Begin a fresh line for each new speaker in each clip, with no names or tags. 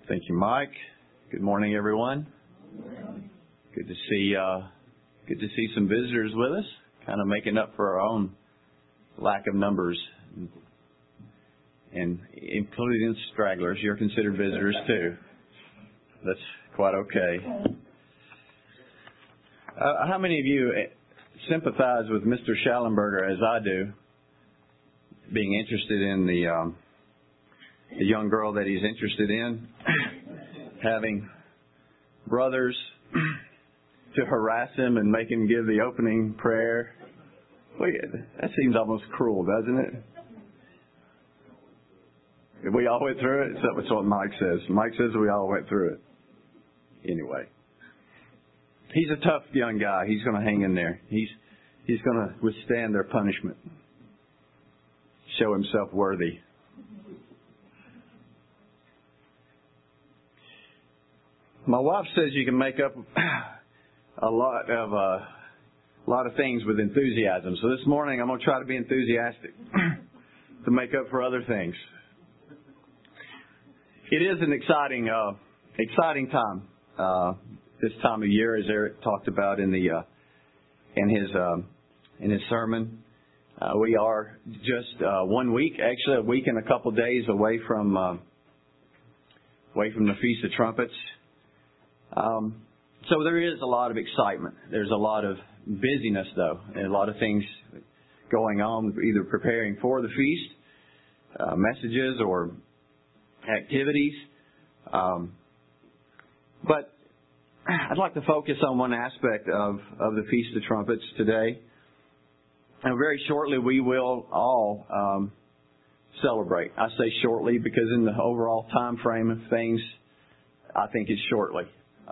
Thank you, Mike. Good morning, everyone. Good to see some visitors with us, kind of making up for our own lack of numbers, and including stragglers. You're considered visitors too. That's quite okay. How many of you sympathize with Mr. Schallenberger as I do, being interested in the young girl that he's interested in, having brothers to harass him and make him give the opening prayer? That seems almost cruel, doesn't it? We all went through it. That's what Mike says. Mike says we all went through it. Anyway, he's a tough young guy. He's going to hang in there. He's going to withstand their punishment, show himself worthy. My wife says you can make up a lot of things with enthusiasm. So this morning I'm going to try to be enthusiastic to make up for other things. It is an exciting time this time of year, as Eric talked about in his sermon. We are just 1 week, actually a week and a couple of days away from the Feast of Trumpets. So there is a lot of excitement. There's a lot of busyness, though, and a lot of things going on, either preparing for the feast, messages or activities. But I'd like to focus on one aspect of the Feast of Trumpets today. And very shortly we will all celebrate. I say shortly because in the overall time frame of things, I think it's shortly.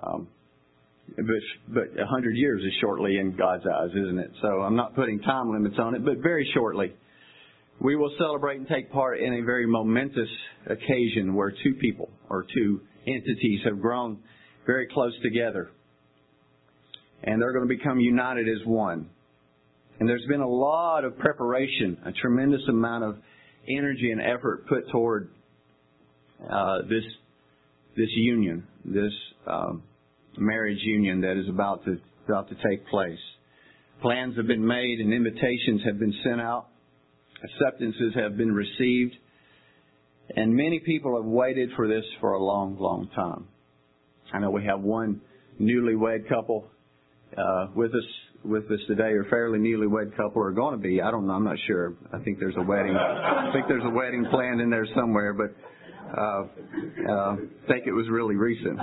But 100 years is shortly in God's eyes, isn't it? So I'm not putting time limits on it, but very shortly we will celebrate and take part in a very momentous occasion where two people or two entities have grown very close together, and they're going to become united as one. And there's been a lot of preparation, a tremendous amount of energy and effort put toward this union, this marriage union that is about to take place. Plans have been made and invitations have been sent out. Acceptances have been received. And many people have waited for this for a long, long time. I know we have one newlywed couple with us today, or fairly newlywed couple, or going to be. I don't know. I'm not sure. I think there's a wedding. Planned in there somewhere, but I think it was really recent.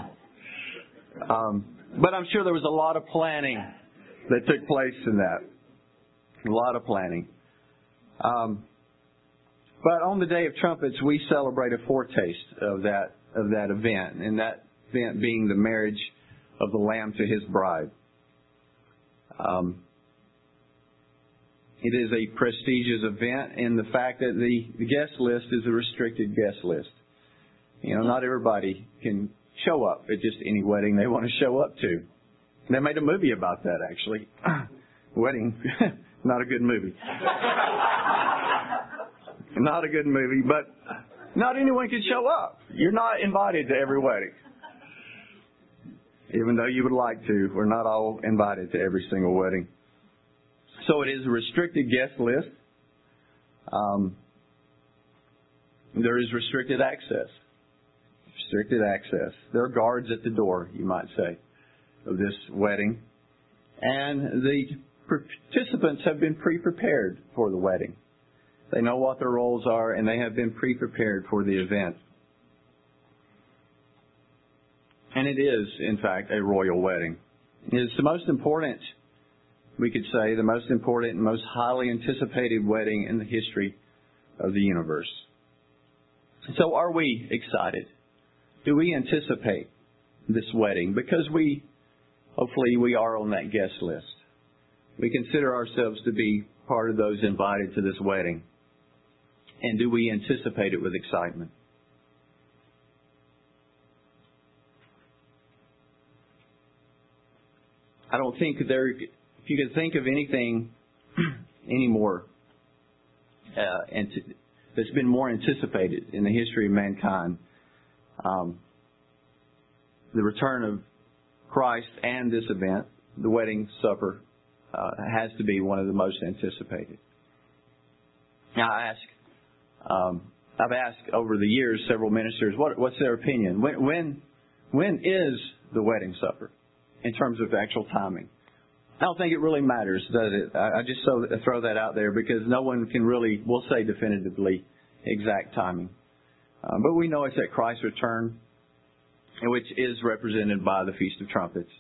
But I'm sure there was a lot of planning that took place in that. A lot of planning. But on the Day of Trumpets, we celebrate a foretaste of that event, and that event being the marriage of the Lamb to His bride. It is a prestigious event in the fact that the guest list is a restricted guest list. You know, not everybody can show up at just any wedding they want to show up to. They made a movie about that, actually. Wedding, not a good movie. Not a good movie, but not anyone can show up. You're not invited to every wedding. Even though you would like to, we're not all invited to every single wedding. So it is a restricted guest list. There is restricted access. Restricted access. There are guards at the door, you might say, of this wedding. And the participants have been pre-prepared for the wedding. They know what their roles are, and they have been pre-prepared for the event. And it is, in fact, a royal wedding. It is the most important, we could say, the most important and most highly anticipated wedding in the history of the universe. So are we excited? Do we anticipate this wedding? Because hopefully we are on that guest list. We consider ourselves to be part of those invited to this wedding. And do we anticipate it with excitement? I don't think if you could think of anything anymore that's been more anticipated in the history of mankind, the return of Christ and this event, the wedding supper, has to be one of the most anticipated. Now, I've asked over the years several ministers, what's their opinion? When is the wedding supper in terms of actual timing? I don't think it really matters, does it? I just throw that out there because no one can really, will say definitively, exact timing. But we know it's at Christ's return, which is represented by the Feast of Trumpets.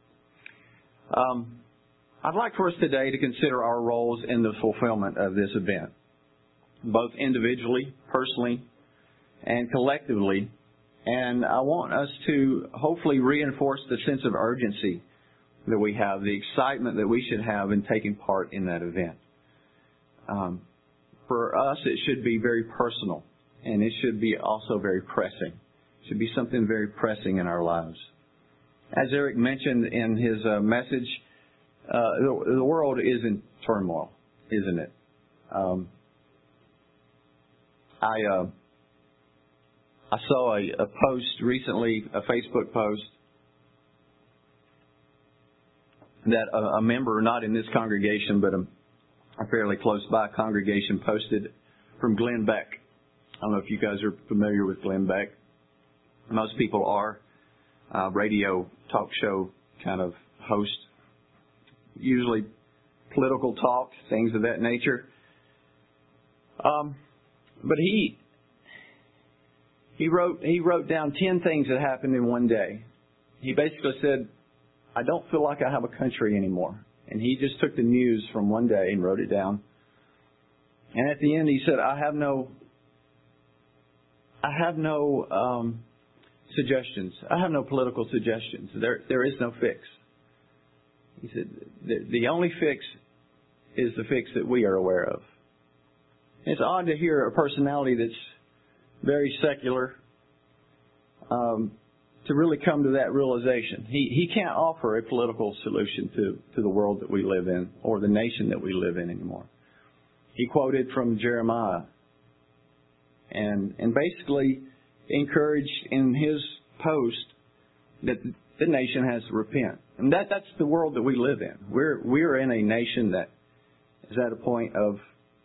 I'd like for us today to consider our roles in the fulfillment of this event, both individually, personally, and collectively. And I want us to hopefully reinforce the sense of urgency that we have, the excitement that we should have in taking part in that event. For us, it should be very personal, and it should be also very pressing. It should be something very pressing in our lives. As Eric mentioned in his message, the world is in turmoil, isn't it? I saw a post recently, a Facebook post, that a member, not in this congregation, but a fairly close by congregation, posted from Glenn Beck. I don't know if you guys are familiar with Glenn Beck. Most people are. Radio talk show kind of host, usually political talk, things of that nature. But he wrote down 10 things that happened in one day. He basically said, I don't feel like I have a country anymore. And he just took the news from one day and wrote it down. And at the end he said, I have no suggestions. I have no political suggestions. There is no fix. He said, the only fix is the fix that we are aware of. And it's odd to hear a personality that's very secular, to really come to that realization. He can't offer a political solution to the world that we live in or the nation that we live in anymore. He quoted from Jeremiah and basically encouraged in his post that the nation has to repent. And that's the world that we live in. We're in a nation that is at a point of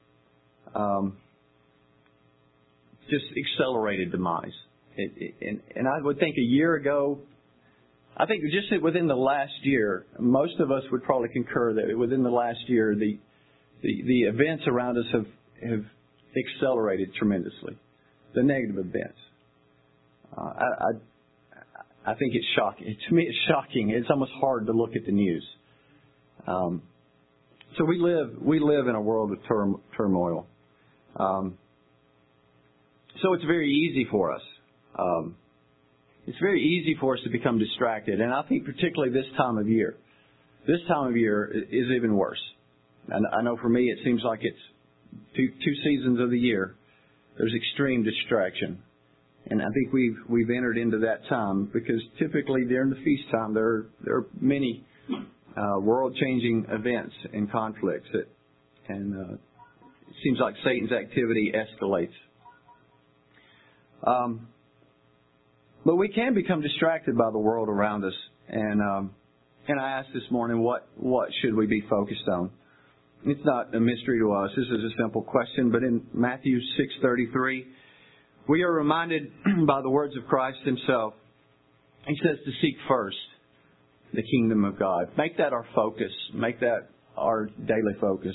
just accelerated demise. And I would think a year ago, I think just within the last year, most of us would probably concur that within the last year, the events around us have accelerated tremendously. The negative events. I think it's shocking. To me, it's shocking. It's almost hard to look at the news. So we live in a world of turmoil. So it's very easy for us. It's very easy for us to become distracted, and I think particularly this time of year. This time of year is even worse. And I know for me, it seems like it's two seasons of the year. There's extreme distraction, and I think we've entered into that time because typically during the feast time there are many world-changing events and conflicts and it seems like Satan's activity escalates. But we can become distracted by the world around us, and I asked this morning, what should we be focused on? It's not a mystery to us. This is a simple question, but in Matthew 6:33, we are reminded by the words of Christ Himself. He says to seek first the kingdom of God. Make that our focus. Make that our daily focus.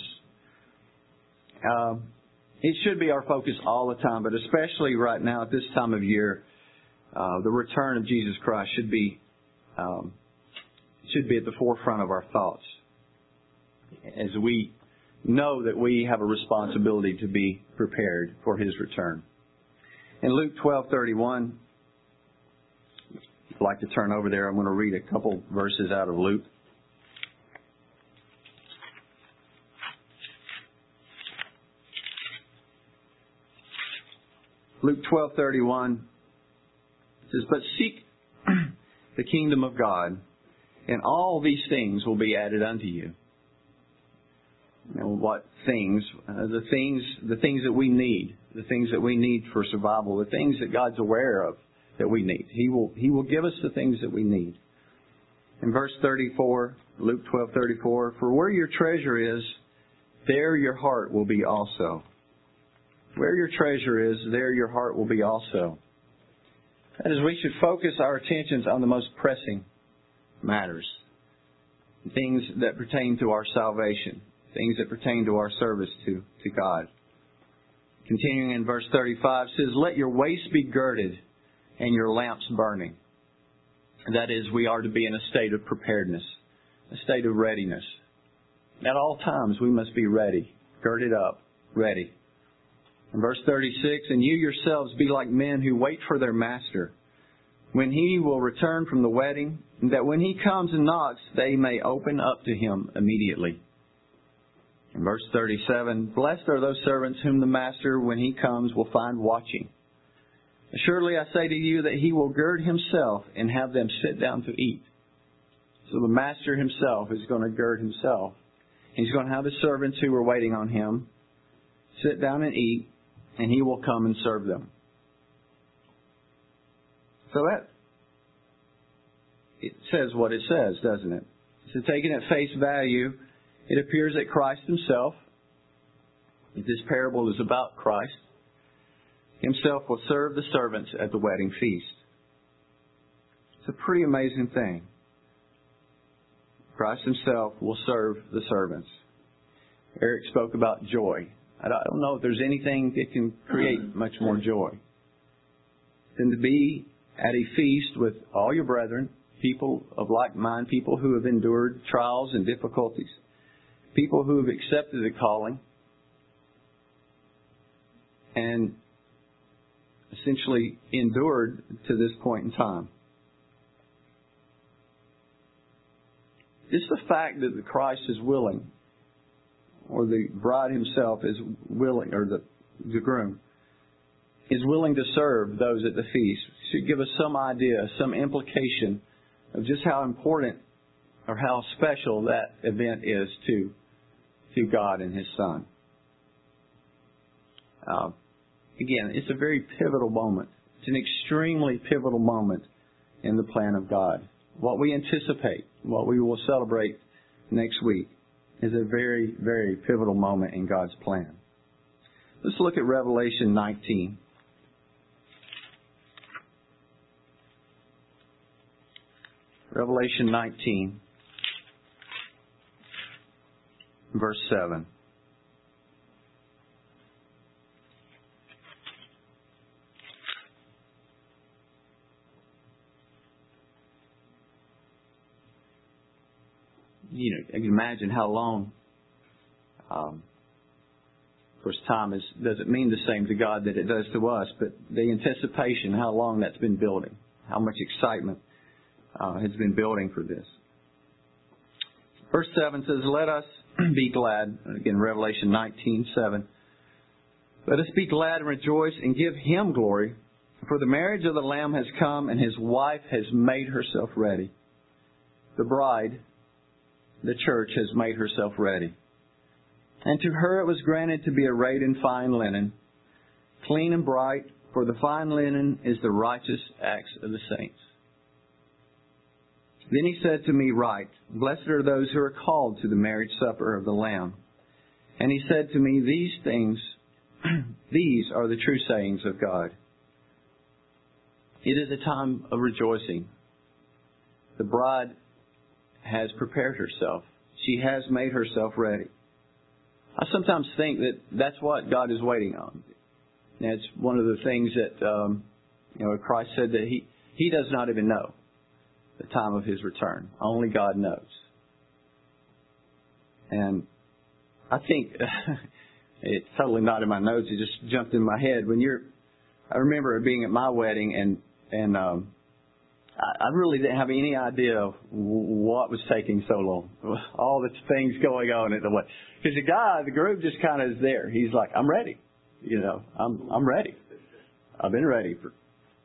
It should be our focus all the time, but especially right now at this time of year, the return of Jesus Christ should be at the forefront of our thoughts, as we know that we have a responsibility to be prepared for His return. In Luke 12:31, I'd like to turn over there. I'm going to read a couple verses out of Luke. Luke 12:31 says, "But seek the kingdom of God, and all these things will be added unto you." You know, what things? The things that we need, the things that we need for survival, the things that God's aware of, that we need. He will give us the things that we need. In verse 34, Luke 12:34, for where your treasure is, there your heart will be also. Where your treasure is, there your heart will be also. That is, we should focus our attentions on the most pressing matters. Things that pertain to our salvation. Things that pertain to our service to God. Continuing in verse 35 says, let your waist be girded and your lamps burning. That is, we are to be in a state of preparedness, a state of readiness. At all times we must be ready, girded up, ready. In verse 36, and you yourselves be like men who wait for their master, when he will return from the wedding, that when he comes and knocks, they may open up to him immediately. In verse 37, blessed are those servants whom the master, when he comes, will find watching. Assuredly, I say to you that he will gird himself and have them sit down to eat. So the master himself is going to gird himself. He's going to have his servants who are waiting on him sit down and eat, and he will come and serve them. So that, it says what it says, doesn't it? So taken at face value, it appears that Christ himself, this parable is about Christ, himself will serve the servants at the wedding feast. It's a pretty amazing thing. Christ himself will serve the servants. Eric spoke about joy. I don't know if there's anything that can create much more joy than to be at a feast with all your brethren, people of like mind, people who have endured trials and difficulties, people who have accepted the calling and essentially endured to this point in time. Just the fact that the Christ is willing, or the bride himself is willing, or the groom is willing to serve those at the feast, should give us some idea, some implication of just how important or how special that event is to God and His Son. Again, it's a very pivotal moment. It's an extremely pivotal moment in the plan of God. What we anticipate, what we will celebrate next week, is a very, very pivotal moment in God's plan. Let's look at Revelation 19. Revelation 19, verse 7. You know, imagine how long. Of course, time doesn't mean the same to God that it does to us, but the anticipation, how long that's been building, how much excitement has been building for this. Verse 7 says, let us be glad. Again, Revelation 19:7. Let us be glad and rejoice and give Him glory, for the marriage of the Lamb has come and His wife has made herself ready. The bride, the church, has made herself ready. And to her it was granted to be arrayed in fine linen, clean and bright, for the fine linen is the righteous acts of the saints. Then He said to me, write, blessed are those who are called to the marriage supper of the Lamb. And He said to me, these things, these are the true sayings of God. It is a time of rejoicing. The bride has prepared herself. She has made herself ready. I sometimes think that that's what God is waiting on. And it's one of the things that Christ said that He does not even know the time of His return. Only God knows. And I think it's totally not in my notes. It just jumped in my head I remember being at my wedding and I really didn't have any idea of what was taking so long. All the things going on at the wedding. Because the group just kind of is there. He's like, I'm ready. I'm ready. I've been ready for,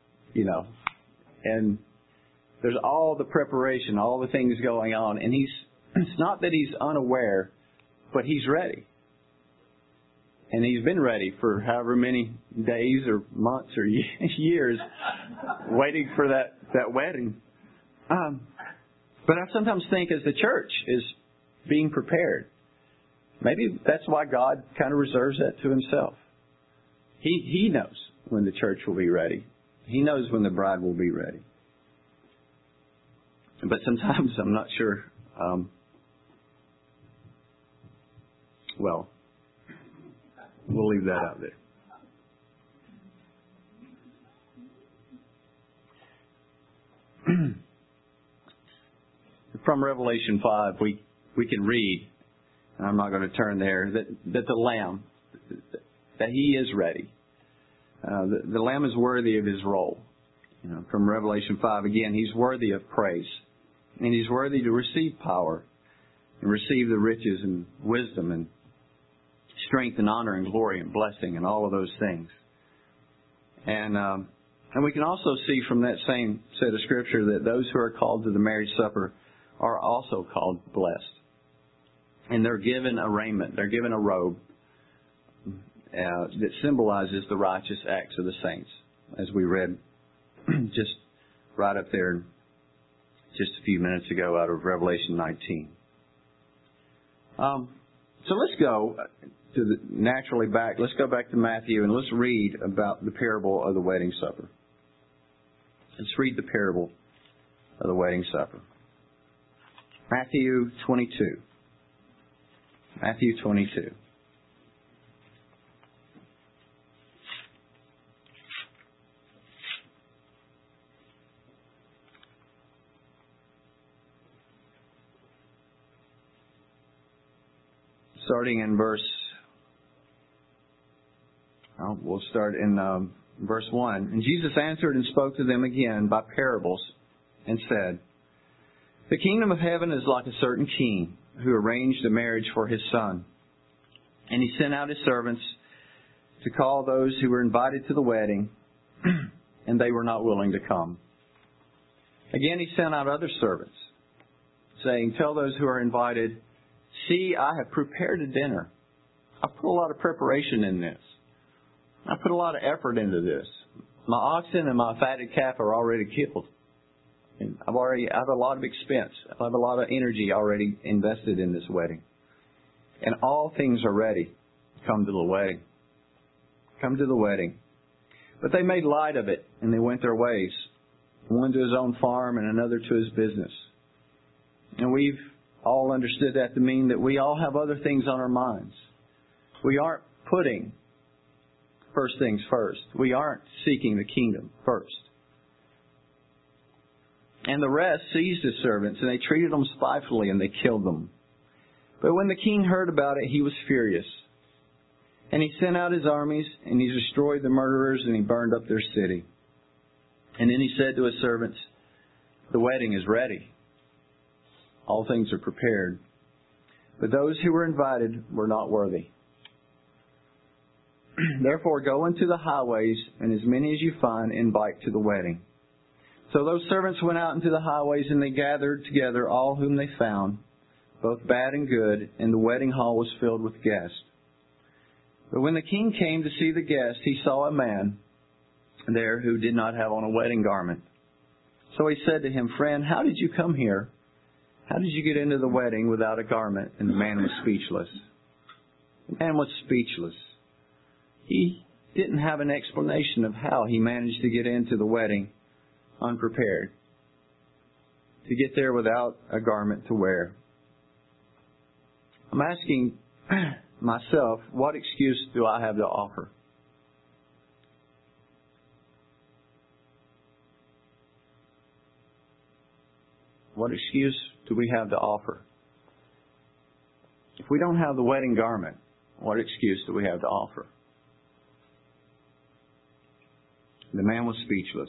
and there's all the preparation, all the things going on. And it's not that he's unaware, but he's ready. And he's been ready for however many days or months or years waiting for that wedding. But I sometimes think as the church is being prepared, maybe that's why God kind of reserves that to himself. He knows when the church will be ready. He knows when the bride will be ready. But sometimes I'm not sure. Well, we'll leave that out there. From Revelation 5, we can read, and I'm not going to turn there, that the Lamb, that he is ready. The Lamb is worthy of his role. From Revelation 5, again, he's worthy of praise. And he's worthy to receive power and receive the riches and wisdom and strength and honor and glory and blessing and all of those things. And we can also see from that same set of Scripture that those who are called to the marriage supper are also called blessed. And they're given a raiment, they're given a robe that symbolizes the righteous acts of the saints, as we read just right up there just a few minutes ago out of Revelation 19. So let's go let's go back to Matthew and let's read about the parable of the wedding supper. Let's read the parable of the wedding supper. Matthew 22. Matthew 22. Starting in we'll start in verse 1. And Jesus answered and spoke to them again by parables and said, "The kingdom of heaven is like a certain king who arranged a marriage for his son. And he sent out his servants to call those who were invited to the wedding, and they were not willing to come. Again, he sent out other servants, saying, 'Tell those who are invited, see, I have prepared a dinner. I put a lot of preparation in this. I put a lot of effort into this. My oxen and my fatted calf are already killed. And I have a lot of expense. I have a lot of energy already invested in this wedding. And all things are ready. Come to the wedding. Come to the wedding.' But they made light of it, and they went their ways, one to his own farm and another to his business. And we've all understood that to mean that we all have other things on our minds. We aren't putting first things first. We aren't seeking the kingdom first. And the rest seized his servants, and they treated them spitefully, and they killed them. But when the king heard about it, he was furious. And he sent out his armies, and he destroyed the murderers, and he burned up their city. And then he said to his servants, 'The wedding is ready. All things are prepared. But those who were invited were not worthy. Therefore go into the highways, and as many as you find, invite to the wedding.' So those servants went out into the highways, and they gathered together all whom they found, both bad and good, and the wedding hall was filled with guests. But when the king came to see the guests, he saw a man there who did not have on a wedding garment. So he said to him, 'Friend, how did you come here? How did you get into the wedding without a garment?' And the man was speechless." The man was speechless. He didn't have an explanation of how he managed to get into the wedding unprepared, to get there without a garment to wear. I'm asking myself, what excuse do I have to offer? What excuse do we have to offer? If we don't have the wedding garment, what excuse do we have to offer? The man was speechless.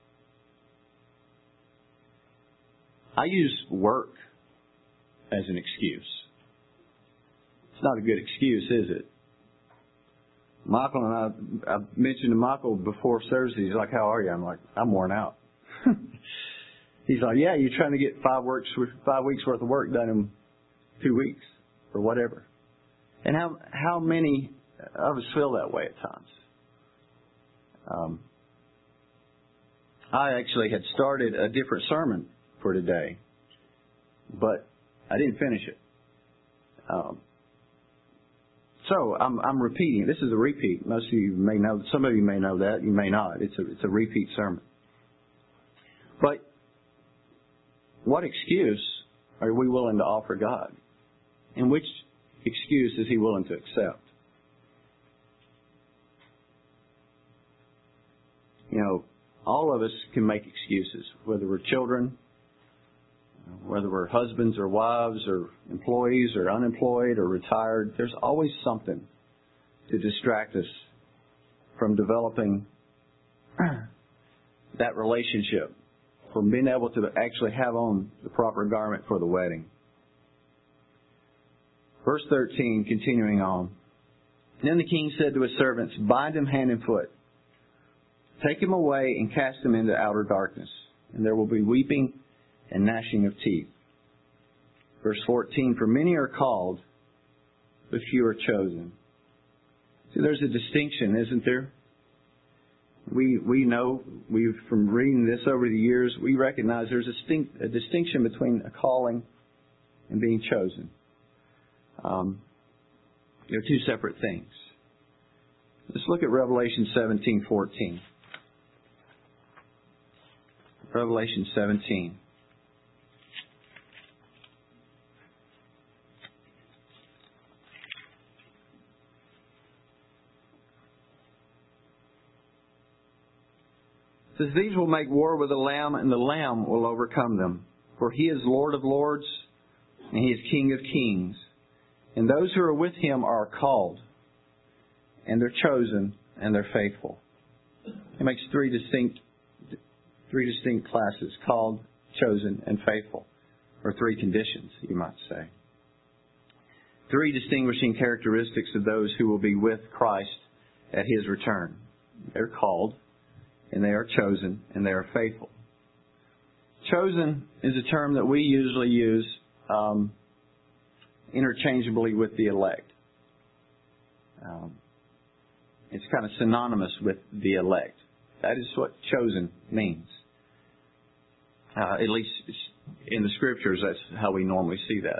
I use work as an excuse. It's not a good excuse, is it? Michael and I mentioned to Michael before service, he's like, "How are you?" I'm like, "I'm worn out." He's like, "Yeah, you're trying to get 5 weeks worth of work done in 2 weeks or whatever." And how many I always feel that way at times. I actually had started a different sermon for today, but I didn't finish it. So I'm repeating. This is a repeat. Most of you may know. Some of you may know that. You may not. It's a repeat sermon. But what excuse are we willing to offer God? And which excuse is He willing to accept? You know, all of us can make excuses, whether we're children, whether we're husbands or wives or employees or unemployed or retired. There's always something to distract us from developing that relationship, from being able to actually have on the proper garment for the wedding. Verse 13, continuing on. Then the king said to his servants, "Bind him hand and foot. Take him away and cast him into outer darkness, and there will be weeping and gnashing of teeth." Verse 14, "For many are called, but few are chosen." See, there's a distinction, isn't there? We know, from reading this over the years, we recognize there's a distinction between a calling and being chosen. They're two separate things. Let's look at Revelation 17:14. Revelation 17. It says, "These will make war with the Lamb, and the Lamb will overcome them. For He is Lord of lords, and He is King of kings. And those who are with Him are called, and they're chosen, and they're faithful." He makes three distinct classes: called, chosen, and faithful. Or three conditions, you might say. Three distinguishing characteristics of those who will be with Christ at His return. They're called, and they are chosen, and they are faithful. Chosen is a term that we usually use interchangeably with the elect. It's kind of synonymous with the elect. That is what chosen means. At least in the Scriptures, that's how we normally see that.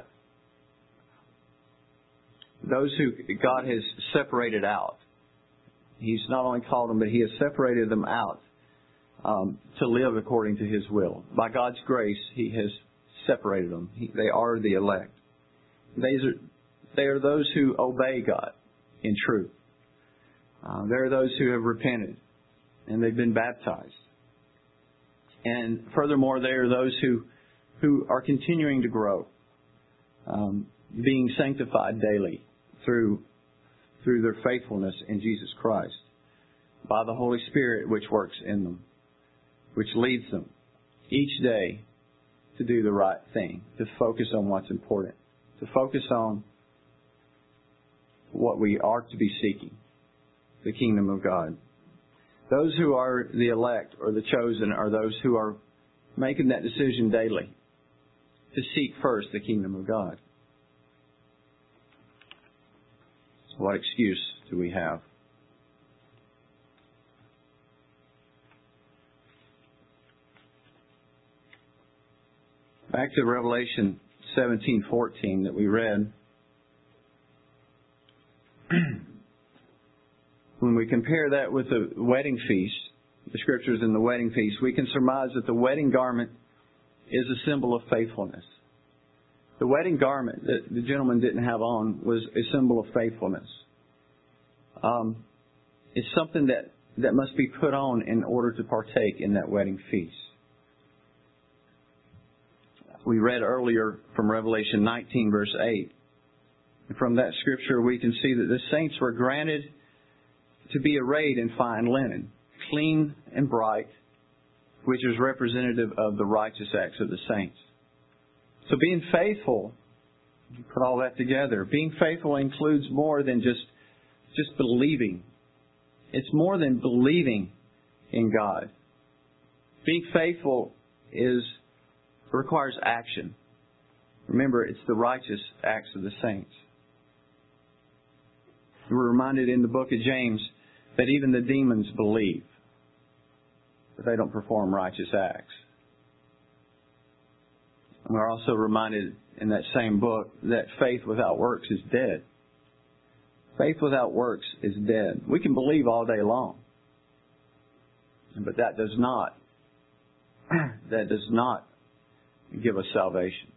Those who God has separated out. He's not only called them, but He has separated them out to live according to His will. By God's grace, He has separated them. They are the elect. They are those who obey God in truth. They are those who have repented and they've been baptized. And furthermore, they are those who are continuing to grow, being sanctified daily through their faithfulness in Jesus Christ by the Holy Spirit which works in them, which leads them each day to do the right thing, to focus on what's important, to focus on what we are to be seeking, the kingdom of God. Those who are the elect or the chosen are those who are making that decision daily to seek first the kingdom of God. So what excuse do we have? Back to Revelation 17:14 that we read. When we compare that with the wedding feast, the Scriptures in the wedding feast, we can surmise that the wedding garment is a symbol of faithfulness. The wedding garment that the gentleman didn't have on was a symbol of faithfulness. It's something that must be put on in order to partake in that wedding feast. We read earlier from Revelation 19, verse 8. And from that Scripture, we can see that the saints were granted to be arrayed in fine linen, clean and bright, which is representative of the righteous acts of the saints. So being faithful, you put all that together, being faithful includes more than just believing. It's more than believing in God. Being faithful requires action. Remember, it's the righteous acts of the saints. We're reminded in the book of James that even the demons believe, but they don't perform righteous acts. And we're also reminded in that same book that faith without works is dead. Faith without works is dead. We can believe all day long, but that does not give us salvation.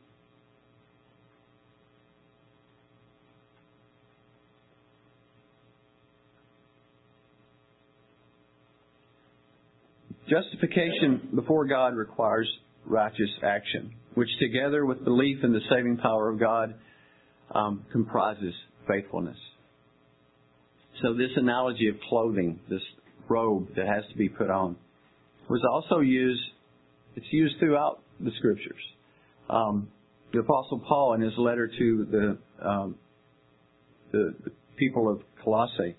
Justification before God requires righteous action, which together with belief in the saving power of God comprises faithfulness. So this analogy of clothing, this robe that has to be put on, was also used, it's used throughout the Scriptures. The Apostle Paul in his letter to the people of Colossae,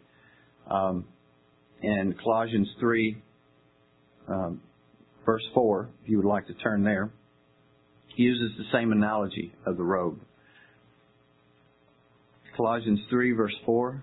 in Colossians 3, verse 4, if you would like to turn there, he uses the same analogy of the robe. Colossians 3, verse 4.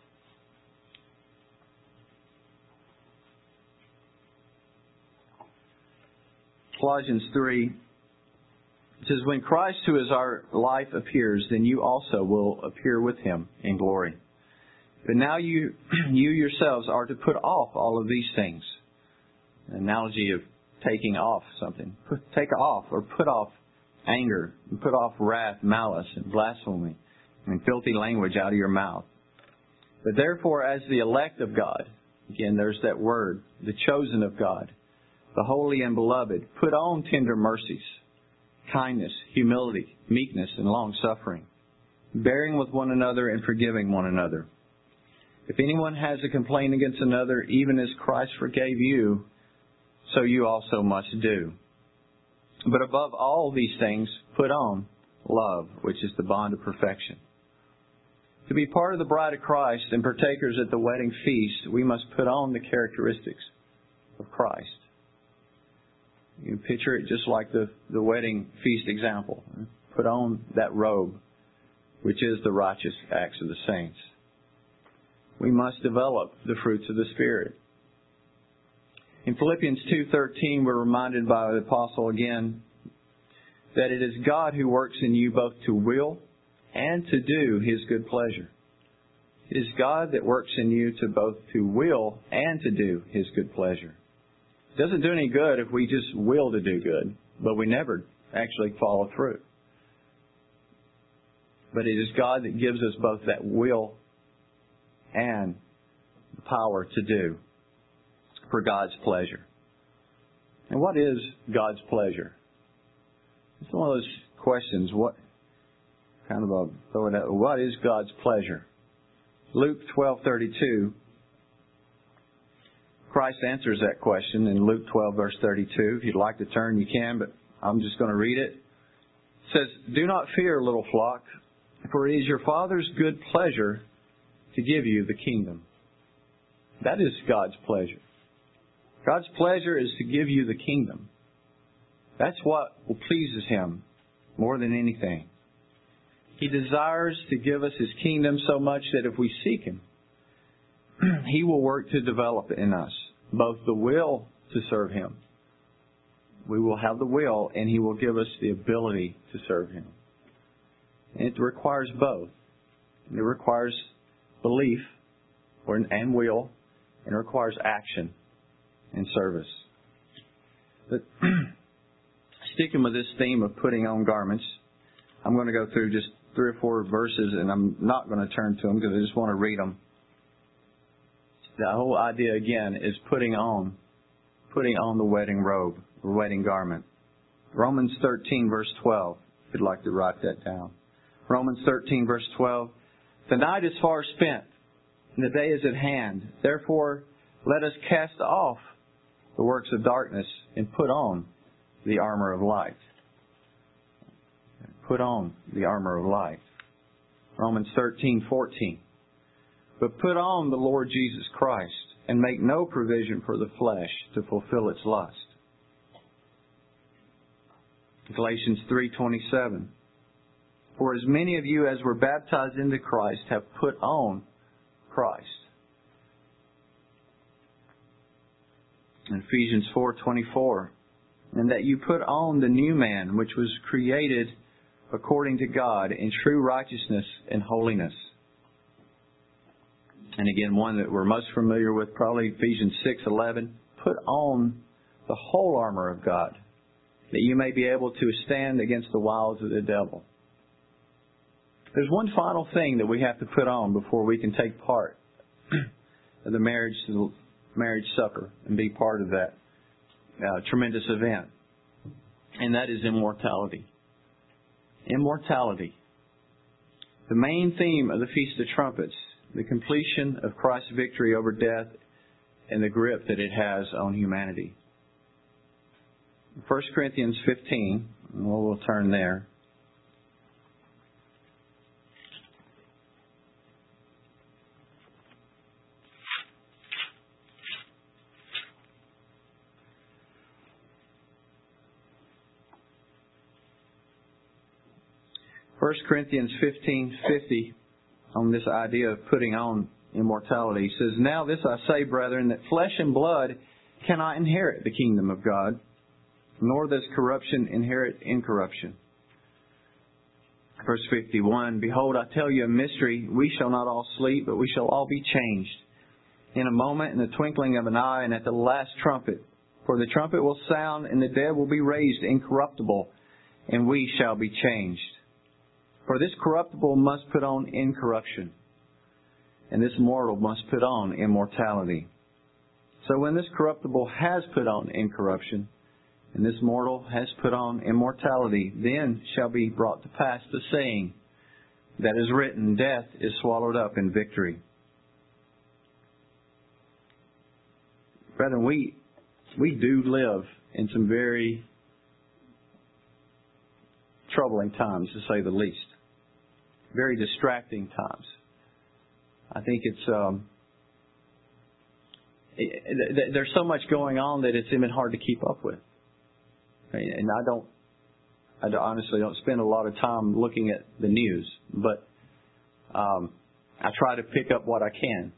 Colossians 3 says, when Christ, who is our life, appears, then you also will appear with him in glory. But now you yourselves are to put off all of these things. An analogy of taking off something. Take off or put off anger, and put off wrath, malice, and blasphemy, and filthy language out of your mouth. But therefore, as the elect of God, again, there's that word, the chosen of God, the holy and beloved, put on tender mercies, kindness, humility, meekness, and long-suffering, bearing with one another and forgiving one another. If anyone has a complaint against another, even as Christ forgave you, so you also must do. But above all these things, put on love, which is the bond of perfection. To be part of the bride of Christ and partakers at the wedding feast, we must put on the characteristics of Christ. You can picture it just like the wedding feast example. Put on that robe, which is the righteous acts of the saints. We must develop the fruits of the Spirit. In Philippians 2:13, we're reminded by the apostle again that it is God who works in you both to will and to do His good pleasure. It is God that works in you to both to will and to do His good pleasure. It doesn't do any good if we just will to do good, but we never actually follow through. But it is God that gives us both that will and the power to do for God's pleasure. And what is God's pleasure? It's one of those questions. What is God's pleasure? Luke 12:32. Christ answers that question in Luke 12, verse 32. If you'd like to turn, you can, but I'm just going to read it. It says, "Do not fear, little flock, for it is your Father's good pleasure to give you the kingdom." That is God's pleasure. God's pleasure is to give you the kingdom. That's what pleases Him more than anything. He desires to give us His kingdom so much that if we seek Him, He will work to develop in us both the will to serve Him. We will have the will, and He will give us the ability to serve Him. And it requires both. It requires belief and will, and it requires action and service. But sticking with this theme of putting on garments, I'm going to go through just 3 or 4 verses, and I'm not going to turn to them because I just want to read them. The whole idea, again, is putting on the wedding robe, the wedding garment. Romans 13, verse 12, if you'd like to write that down. Romans 13, verse 12. "The night is far spent, and the day is at hand. Therefore, let us cast off the works of darkness and put on the armor of light." Put on the armor of light. Romans 13:14. "But put on the Lord Jesus Christ and make no provision for the flesh to fulfill its lust." Galatians 3:27. "For as many of you as were baptized into Christ have put on Christ. In Ephesians 4:24, and that you put on the new man, which was created according to God in true righteousness and holiness. And again, one that we're most familiar with, probably Ephesians 6:11, put on the whole armor of God, that you may be able to stand against the wiles of the devil. There's one final thing that we have to put on before we can take part of the marriage supper and be part of that tremendous event. And that is immortality. Immortality. The main theme of the Feast of Trumpets, the completion of Christ's victory over death and the grip that it has on humanity. 1 Corinthians 15, we'll turn there. First Corinthians 15:50, on this idea of putting on immortality, says, now this I say, brethren, that flesh and blood cannot inherit the kingdom of God, nor does corruption inherit incorruption. Verse 51, behold, I tell you a mystery. We shall not all sleep, but we shall all be changed. In a moment, in the twinkling of an eye, and at the last trumpet. For the trumpet will sound, and the dead will be raised incorruptible, and we shall be changed. For this corruptible must put on incorruption, and this mortal must put on immortality. So when this corruptible has put on incorruption, and this mortal has put on immortality, then shall be brought to pass the saying that is written, death is swallowed up in victory. Brethren, we do live in some very troubling times, to say the least. Very distracting times. I think there's so much going on that it's even hard to keep up with. And I honestly don't spend a lot of time looking at the news, but I try to pick up what I can.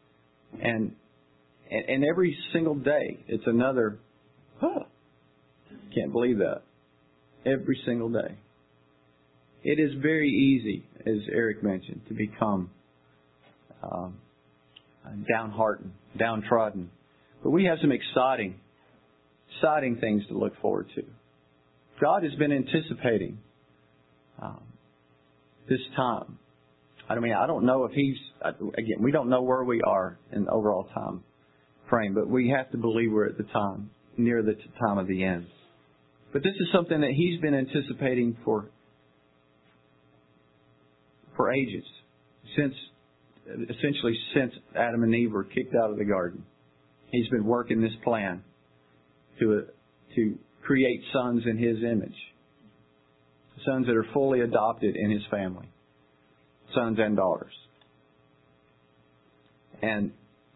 And every single day, it's another, can't believe that. Every single day. It is very easy, as Eric mentioned, to become downhearted, downtrodden. But we have some exciting things to look forward to. God has been anticipating this time. I mean, I don't know if again, we don't know where we are in the overall time frame, but we have to believe we're at the time, near the time of the end. But this is something that He's been anticipating for ages, essentially since Adam and Eve were kicked out of the garden. He's been working this plan to create sons in His image, sons that are fully adopted in His family, sons and daughters. And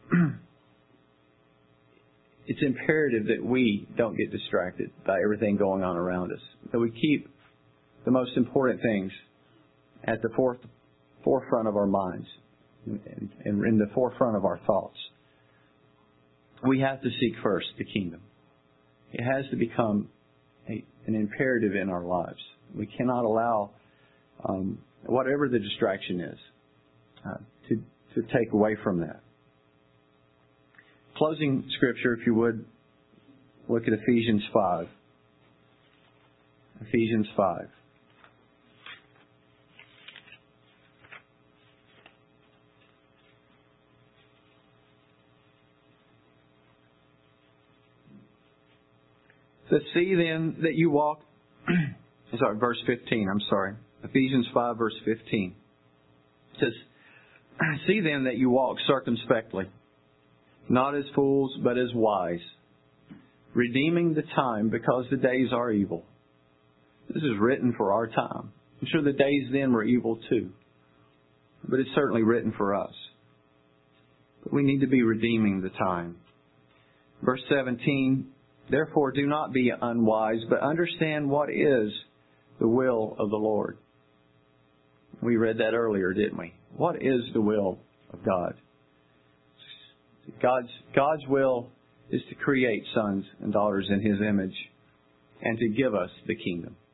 it's imperative that we don't get distracted by everything going on around us, that we keep the most important things at the forefront of our minds and in the forefront of our thoughts. We have to seek first the kingdom. It has to become an imperative in our lives. We cannot allow whatever the distraction is to take away from that. Closing scripture, if you would, look at Ephesians 5. Ephesians 5. It says, see then that you walk, verse 15, Ephesians 5, verse 15. It says, see then that you walk circumspectly, not as fools, but as wise, redeeming the time because the days are evil. This is written for our time. I'm sure the days then were evil too, but it's certainly written for us. But we need to be redeeming the time. Verse 17, therefore do not be unwise, but understand what is the will of the Lord. We read that earlier, didn't we? What is the will of God? God's will is to create sons and daughters in His image and to give us the kingdom.